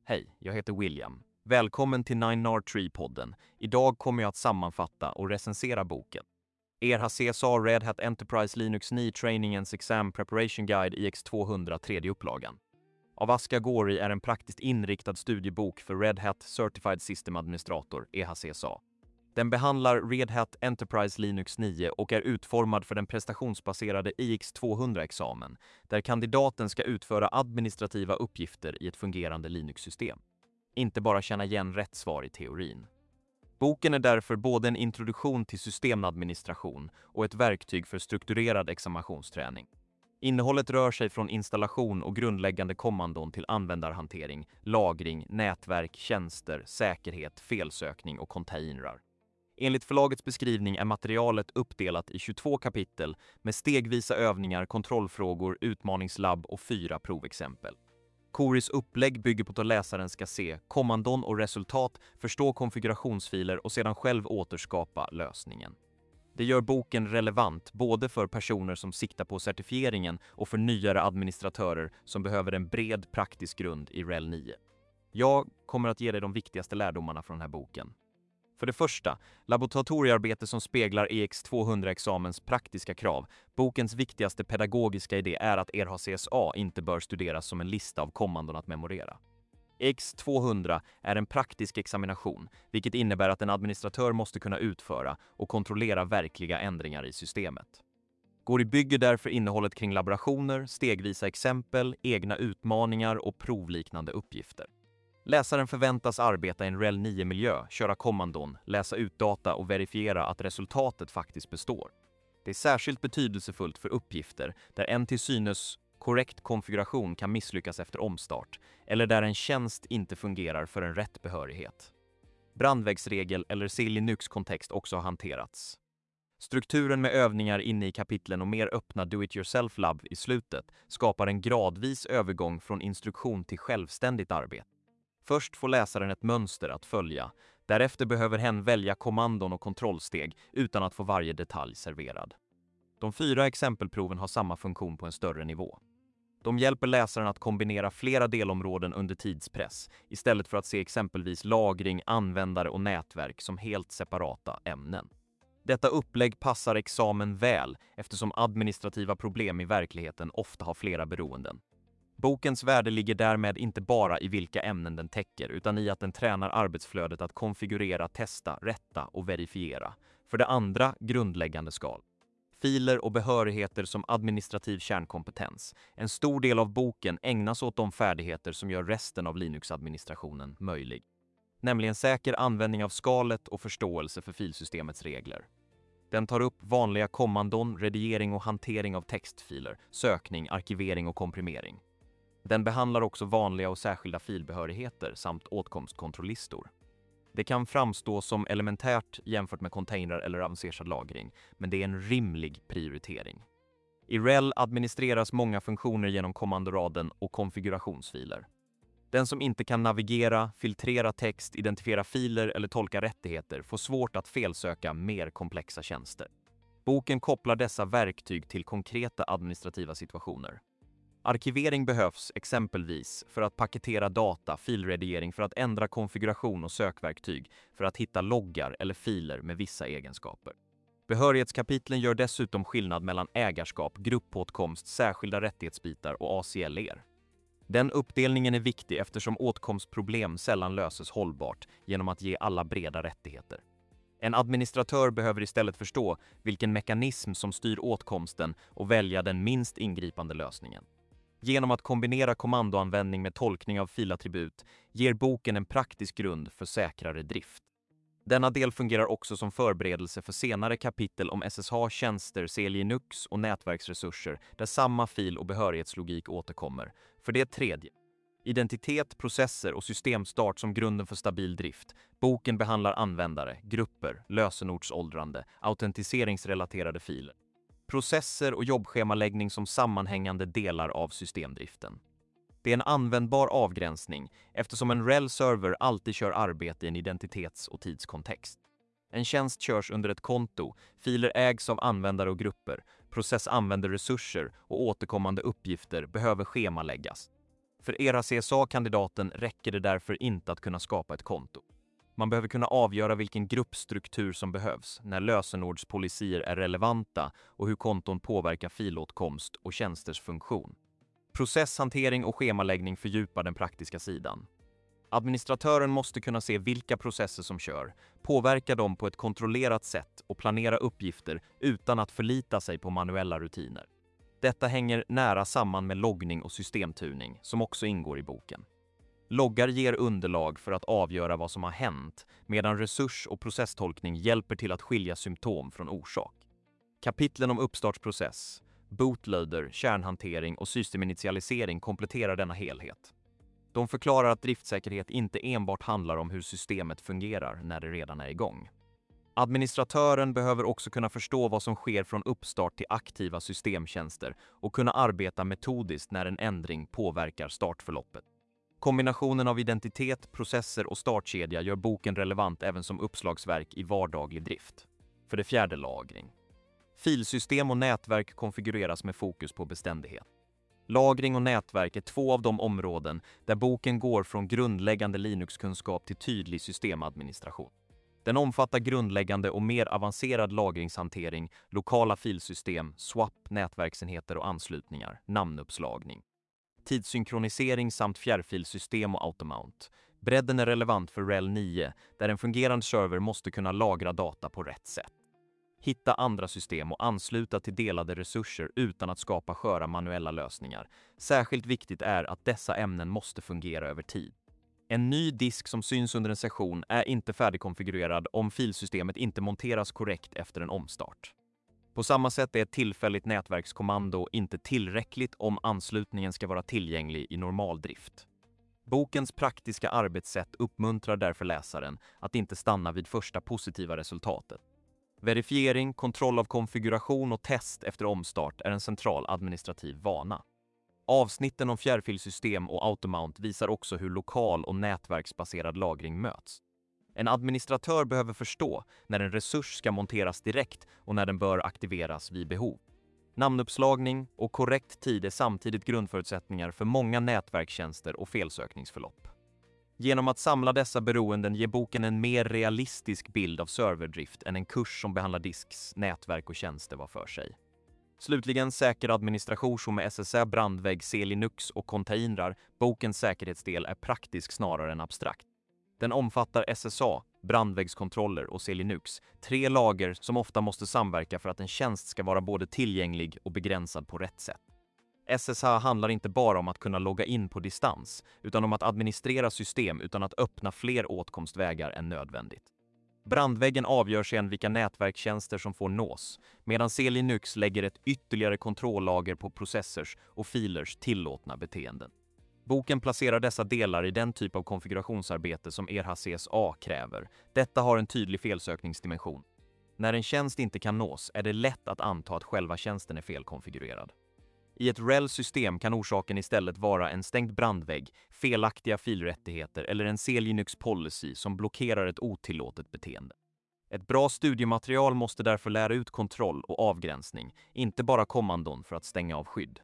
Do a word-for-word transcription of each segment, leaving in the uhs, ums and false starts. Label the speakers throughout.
Speaker 1: Hej, jag heter William. Välkommen till nine R tre-podden. Idag kommer jag att sammanfatta och recensera boken. E R H C S A Red Hat Enterprise Linux nio Training and Exam Preparation Guide I X tvåhundra tredje upplagan. Av Aska Gori är en praktiskt inriktad studiebok för Red Hat Certified System Administrator, E H C S A. Den behandlar Red Hat Enterprise Linux nio och är utformad för den prestationsbaserade I X tvåhundra-examen, där kandidaten ska utföra administrativa uppgifter i ett fungerande Linux-system. Inte bara känna igen rätt svar i teorin. Boken är därför både en introduktion till systemadministration och ett verktyg för strukturerad examinationsträning. Innehållet rör sig från installation och grundläggande kommandon till användarhantering, lagring, nätverk, tjänster, säkerhet, felsökning och containrar. Enligt förlagets beskrivning är materialet uppdelat i tjugotvå kapitel med stegvisa övningar, kontrollfrågor, utmaningslabb och fyra provexempel. Goris upplägg bygger på att läsaren ska se kommandon och resultat, förstå konfigurationsfiler och sedan själv återskapa lösningen. Det gör boken relevant både för personer som siktar på certifieringen och för nyare administratörer som behöver en bred praktisk grund i R E L nio. Jag kommer att ge dig de viktigaste lärdomarna från den här boken. För det första, laboratoriearbete som speglar E X tvåhundra-examens praktiska krav. Bokens viktigaste pedagogiska idé är att E R H C S A inte bör studeras som en lista av kommandon att memorera. E X tvåhundra är en praktisk examination, vilket innebär att en administratör måste kunna utföra och kontrollera verkliga ändringar i systemet. Gori bygger därför innehållet kring laborationer, stegvisa exempel, egna utmaningar och provliknande uppgifter. Läsaren förväntas arbeta i en R E L nio-miljö, köra kommandon, läsa ut data och verifiera att resultatet faktiskt består. Det är särskilt betydelsefullt för uppgifter där en till synes korrekt konfiguration kan misslyckas efter omstart eller där en tjänst inte fungerar för en rätt behörighet. Brandvägsregel eller C Linux-kontext också har hanterats. Strukturen med övningar inne i kapitlen och mer öppna do-it-yourself-labb i slutet skapar en gradvis övergång från instruktion till självständigt arbete. Först får läsaren ett mönster att följa, därefter behöver hen välja kommandon och kontrollsteg utan att få varje detalj serverad. De fyra exempelproven har samma funktion på en större nivå. De hjälper läsaren att kombinera flera delområden under tidspress, istället för att se exempelvis lagring, användare och nätverk som helt separata ämnen. Detta upplägg passar examen väl eftersom administrativa problem i verkligheten ofta har flera beroenden. Bokens värde ligger därmed inte bara i vilka ämnen den täcker utan i att den tränar arbetsflödet att konfigurera, testa, rätta och verifiera. För det andra, grundläggande skal. Filer och behörigheter som administrativ kärnkompetens. En stor del av boken ägnas åt de färdigheter som gör resten av Linux-administrationen möjlig. Nämligen säker användning av skalet och förståelse för filsystemets regler. Den tar upp vanliga kommandon, redigering och hantering av textfiler, sökning, arkivering och komprimering. Den behandlar också vanliga och särskilda filbehörigheter samt åtkomstkontrollistor. Det kan framstå som elementärt jämfört med containrar eller avancerad lagring, men det är en rimlig prioritering. I R E L administreras många funktioner genom kommandoraden och konfigurationsfiler. Den som inte kan navigera, filtrera text, identifiera filer eller tolka rättigheter får svårt att felsöka mer komplexa tjänster. Boken kopplar dessa verktyg till konkreta administrativa situationer. Arkivering behövs exempelvis för att paketera data, filredigering för att ändra konfiguration och sökverktyg för att hitta loggar eller filer med vissa egenskaper. Behörighetskapitlen gör dessutom skillnad mellan ägarskap, gruppåtkomst, särskilda rättighetsbitar och A C L er. Den uppdelningen är viktig eftersom åtkomstproblem sällan löses hållbart genom att ge alla breda rättigheter. En administratör behöver istället förstå vilken mekanism som styr åtkomsten och välja den minst ingripande lösningen. Genom att kombinera kommandoanvändning med tolkning av filattribut ger boken en praktisk grund för säkrare drift. Denna del fungerar också som förberedelse för senare kapitel om S S H, tjänster, C Linux och nätverksresurser där samma fil- och behörighetslogik återkommer. För det tredje, identitet, processer och systemstart som grunden för stabil drift. Boken behandlar användare, grupper, lösenordsåldrande, autentiseringsrelaterade filer. Processer och jobbschemaläggning som sammanhängande delar av systemdriften. Det är en användbar avgränsning eftersom en R E L-server alltid kör arbete i en identitets- och tidskontext. En tjänst körs under ett konto, filer ägs av användare och grupper, process använder resurser och återkommande uppgifter behöver schemaläggas. För E R H C S A-kandidaten räcker det därför inte att kunna skapa ett konto. Man behöver kunna avgöra vilken gruppstruktur som behövs, när lösenordspolicier är relevanta och hur konton påverkar filåtkomst och tjänsters funktion. Processhantering och schemaläggning fördjupar den praktiska sidan. Administratören måste kunna se vilka processer som kör, påverka dem på ett kontrollerat sätt och planera uppgifter utan att förlita sig på manuella rutiner. Detta hänger nära samman med loggning och systemtuning, som också ingår i boken. Loggar ger underlag för att avgöra vad som har hänt, medan resurs- och processtolkning hjälper till att skilja symptom från orsak. Kapitlen om uppstartsprocess, bootloader, kärnhantering och systeminitialisering kompletterar denna helhet. De förklarar att driftsäkerhet inte enbart handlar om hur systemet fungerar när det redan är igång. Administratören behöver också kunna förstå vad som sker från uppstart till aktiva systemtjänster och kunna arbeta metodiskt när en ändring påverkar startförloppet. Kombinationen av identitet, processer och startkedja gör boken relevant även som uppslagsverk i vardaglig drift. För det fjärde, lagring. Filsystem och nätverk konfigureras med fokus på beständighet. Lagring och nätverk är två av de områden där boken går från grundläggande Linux-kunskap till tydlig systemadministration. Den omfattar grundläggande och mer avancerad lagringshantering, lokala filsystem, swap, nätverksenheter och anslutningar, namnuppslagning. Tidssynkronisering samt fjärrfilsystem och automount. Bredden är relevant för R H E L nio, där en fungerande server måste kunna lagra data på rätt sätt. Hitta andra system och ansluta till delade resurser utan att skapa sköra manuella lösningar. Särskilt viktigt är att dessa ämnen måste fungera över tid. En ny disk som syns under en session är inte färdigkonfigurerad om filsystemet inte monteras korrekt efter en omstart. På samma sätt är ett tillfälligt nätverkskommando inte tillräckligt om anslutningen ska vara tillgänglig i normal drift. Bokens praktiska arbetssätt uppmuntrar därför läsaren att inte stanna vid första positiva resultatet. Verifiering, kontroll av konfiguration och test efter omstart är en central administrativ vana. Avsnitten om fjärrfilsystem och automount visar också hur lokal och nätverksbaserad lagring möts. En administratör behöver förstå när en resurs ska monteras direkt och när den bör aktiveras vid behov. Namnuppslagning och korrekt tid är samtidigt grundförutsättningar för många nätverkstjänster och felsökningsförlopp. Genom att samla dessa beroenden ger boken en mer realistisk bild av serverdrift än en kurs som behandlar disks, nätverk och tjänster var för sig. Slutligen säker administration med S S H, brandvägg, C Linux och containrar. Bokens säkerhetsdel är praktisk snarare än abstrakt. Den omfattar S S H, brandväggskontroller och C Linux, tre lager som ofta måste samverka för att en tjänst ska vara både tillgänglig och begränsad på rätt sätt. S S H handlar inte bara om att kunna logga in på distans, utan om att administrera system utan att öppna fler åtkomstvägar än nödvändigt. Brandväggen avgör sedan vilka nätverkstjänster som får nås, medan C Linux lägger ett ytterligare kontrollager på processors och filers tillåtna beteenden. Boken placerar dessa delar i den typ av konfigurationsarbete som E R H C S A kräver. Detta har en tydlig felsökningsdimension. När en tjänst inte kan nås är det lätt att anta att själva tjänsten är felkonfigurerad. I ett R H E L-system kan orsaken istället vara en stängd brandvägg, felaktiga filrättigheter eller en C Linux policy som blockerar ett otillåtet beteende. Ett bra studiematerial måste därför lära ut kontroll och avgränsning, inte bara kommandon för att stänga av skydd.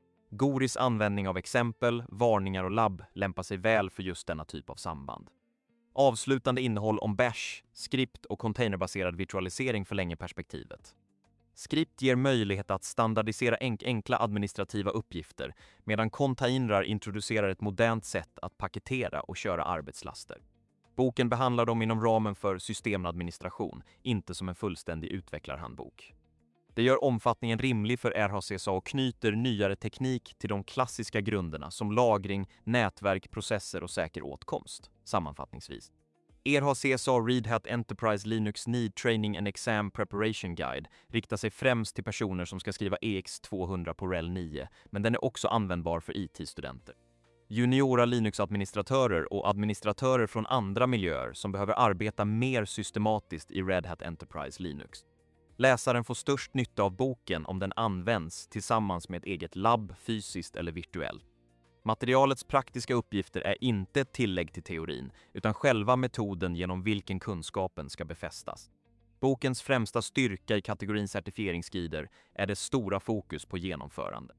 Speaker 1: Goris användning av exempel, varningar och labb lämpar sig väl för just denna typ av samband. Avslutande innehåll om bash, skript och containerbaserad virtualisering förlänger perspektivet. Skript ger möjlighet att standardisera enk enkla administrativa uppgifter, medan containrar introducerar ett modernt sätt att paketera och köra arbetslaster. Boken behandlar dem inom ramen för systemadministration, inte som en fullständig utvecklarhandbok. Det gör omfattningen rimlig för R H C S A och knyter nyare teknik till de klassiska grunderna som lagring, nätverk, processer och säker åtkomst. Sammanfattningsvis. E R H C S A Red Hat Enterprise Linux Need Training and Exam Preparation Guide riktar sig främst till personer som ska skriva E X tvåhundra på R H E L nio, men den är också användbar för I T-studenter. Juniora Linux-administratörer och administratörer från andra miljöer som behöver arbeta mer systematiskt i Red Hat Enterprise Linux. Läsaren får störst nytta av boken om den används tillsammans med ett eget labb, fysiskt eller virtuellt. Materialets praktiska uppgifter är inte ett tillägg till teorin, utan själva metoden genom vilken kunskapen ska befästas. Bokens främsta styrka i kategorin certifieringsguider är dess stora fokus på genomförande.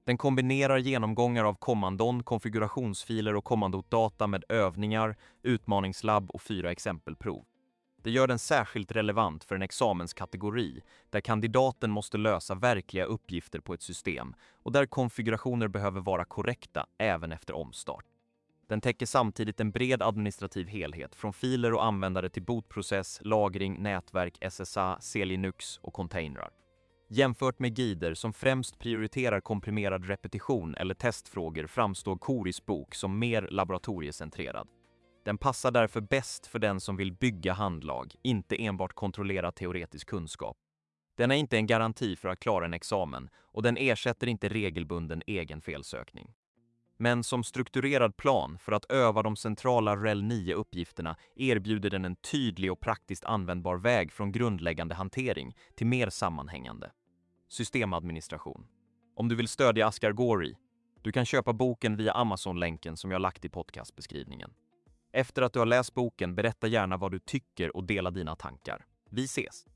Speaker 1: Den kombinerar genomgångar av kommandon, konfigurationsfiler och kommandodata med övningar, utmaningslabb och fyra exempelprov. Det gör den särskilt relevant för en examenskategori där kandidaten måste lösa verkliga uppgifter på ett system och där konfigurationer behöver vara korrekta även efter omstart. Den täcker samtidigt en bred administrativ helhet från filer och användare till bootprocess, lagring, nätverk, S S A, C-Linux och containrar. Jämfört med guider som främst prioriterar komprimerad repetition eller testfrågor framstår Coris bok som mer laboratoriecentrerad. Den passar därför bäst för den som vill bygga handlag, inte enbart kontrollera teoretisk kunskap. Den är inte en garanti för att klara en examen och den ersätter inte regelbunden egen felsökning. Men som strukturerad plan för att öva de centrala R E L nio-uppgifterna erbjuder den en tydlig och praktiskt användbar väg från grundläggande hantering till mer sammanhängande. Systemadministration. Om du vill stödja Asghar Gori, du kan köpa boken via Amazon-länken som jag lagt i podcastbeskrivningen. Efter att du har läst boken, berätta gärna vad du tycker och dela dina tankar. Vi ses!